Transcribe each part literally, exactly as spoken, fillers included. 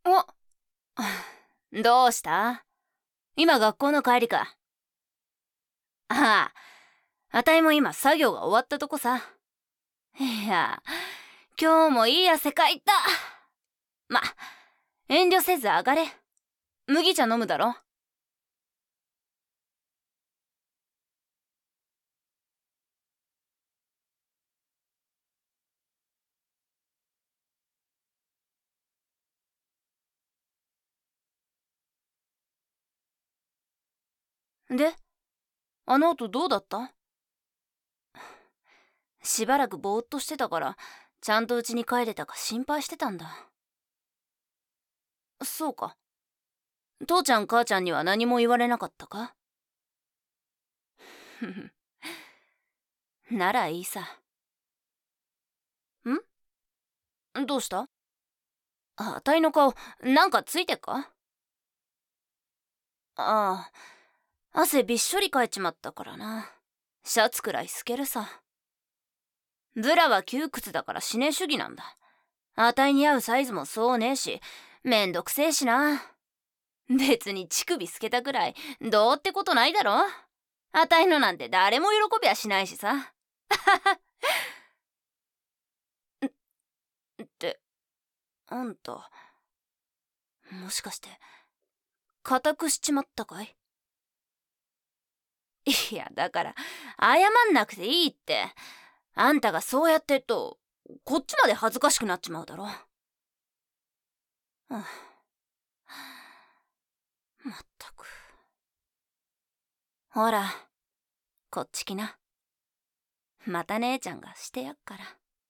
おどうした？今学校の帰りか？ああ、あたいも今作業が終わったとこさ。いや、今日もいい汗かいた。ま、遠慮せず上がれ。麦茶飲むだろ。で、あの後どうだった？しばらくぼーっとしてたから、ちゃんと家に帰れたか心配してたんだ。そうか。父ちゃん母ちゃんには何も言われなかったか？ふふならいいさ。ん？どうした？あ、あたいの顔、なんかついてっか？ああ、汗びっしょりかいちまったからな。シャツくらい透けるさ。ブラは窮屈だから死ね主義なんだ。あたいに合うサイズもそうねえし、めんどくせえしな。別に乳首透けたくらいどうってことないだろ。あたいのなんて誰も喜びはしないしさ。ってあんた、もしかして固くしちまったかい？いや、だから謝んなくていいって。あんたがそうやってるとこっちまで恥ずかしくなっちまうだろ。はあ、まったく。ほら、こっち来な。また姉ちゃんがしてやっから。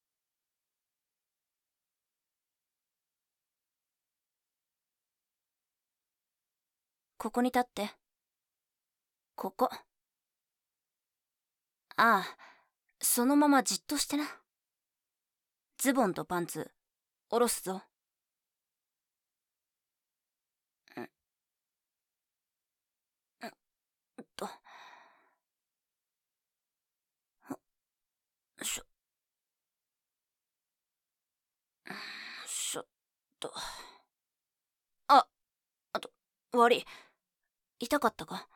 ここに立って。ここ。ああ、そのままじっとしてな。ズボンとパンツ下ろすぞ。うん、うんと。しょ、しょっと。あ、あと、悪い。痛かったか？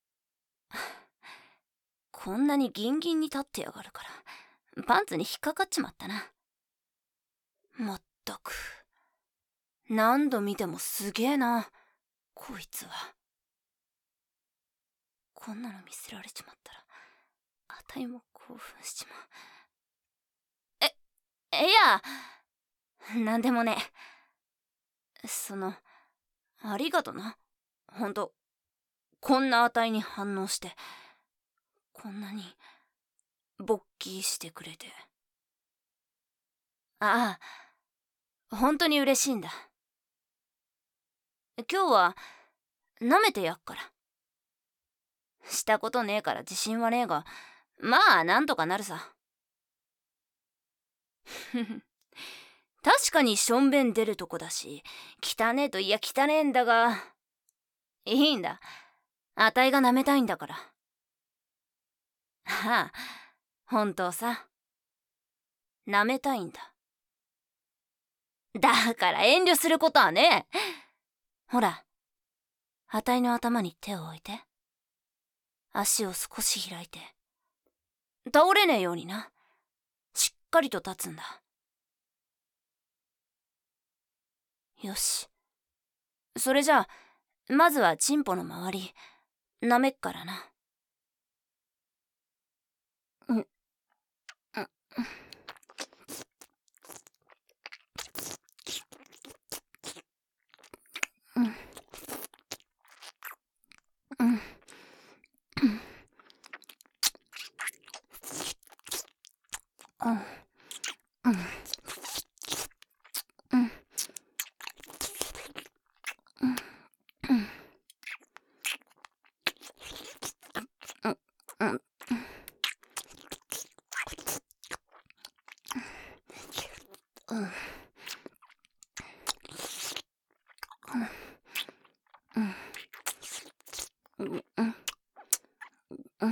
こんなにギンギンに立ってやがるから、パンツに引っかかっちまったな。まったく。何度見てもすげえな、こいつは。こんなの見せられちまったら、あたいも興奮しちまう。え、いや、なんでもね。その、ありがとな。ほんと、こんなあたいに反応して、こんなに、勃起してくれて。ああ、ほんとに嬉しいんだ。今日は、舐めてやっから。したことねえから自信はねえが、まあ、なんとかなるさ。ふふ。確かにしょんべん出るとこだし、汚ねえといや汚ねえんだが、いいんだ。あたいが舐めたいんだから。ああ、本当さ。舐めたいんだ。だから遠慮することはねえ。ほら、あたいの頭に手を置いて。足を少し開いて。倒れねえようにな。しっかりと立つんだ。よし。それじゃあ、まずはチンポの周り、舐めっからな。うん、うん、うん、うん、うん、うん、うん、うん、うん、うん、うん、うん、うん、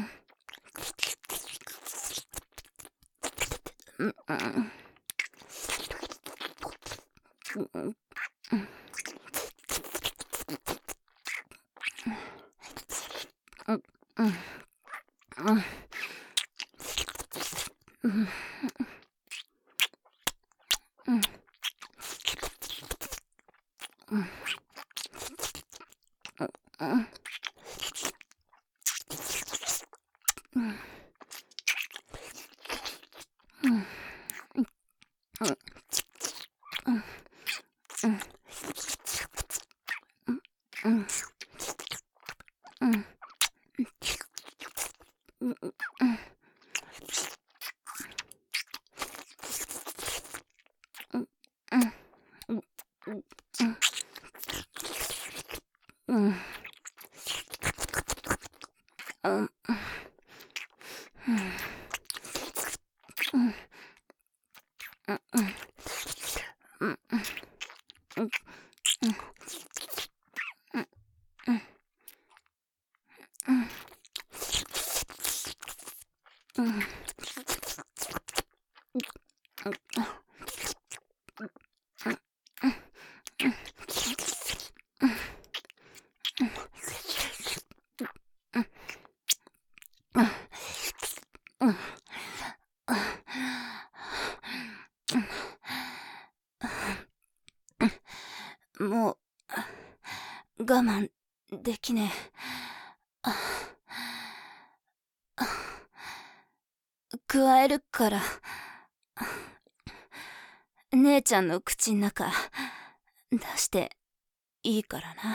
うん、うん、 もう我慢できねえ。くわえるから。姉ちゃんの口ん中出していいからな。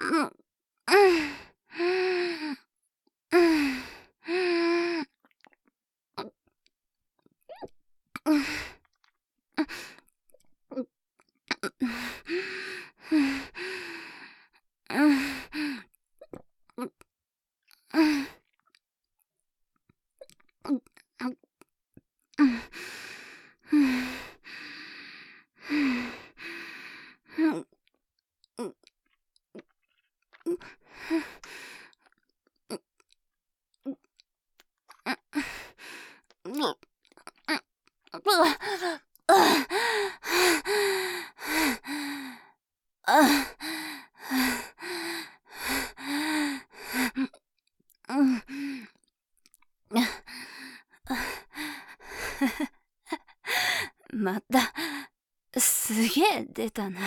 またすげえ出たな。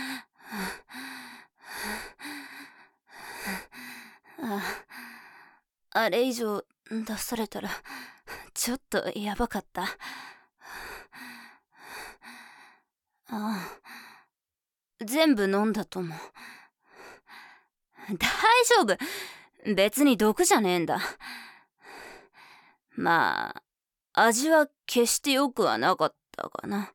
あ, あれ以上出されたらちょっとやばかった。ああ、全部飲んだとも。大丈夫、別に毒じゃねえんだ。まあ味は決して良くはなかったかな。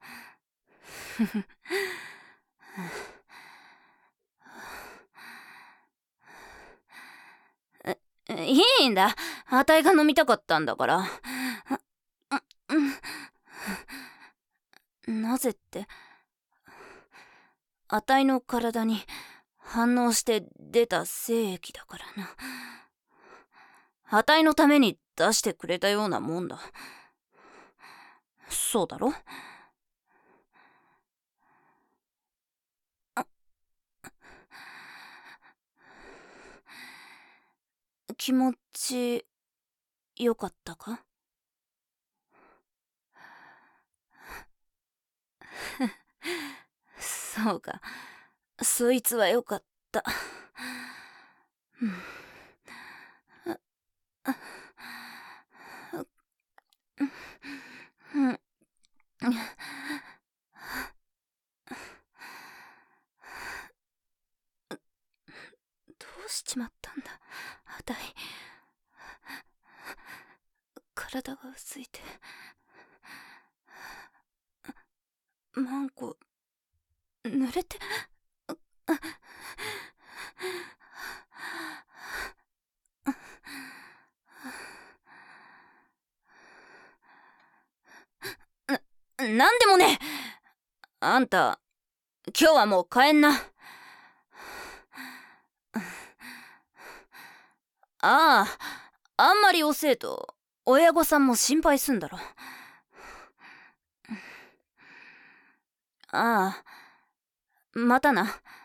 いいんだ、あたいが飲みたかったんだから。なぜって、あたいの体に反応して出た精液だからな。あたいのために出してくれたようなもんだ。そうだろ？気持ちよかったか？そうか、そいつはよかった。どうしちまったんだ、あたい。体が薄いてマンコ濡れて。な、なんでもね。あんた今日はもう帰んな。ああ、あんまり遅えと親御さんも心配すんだろ。ああ、またな。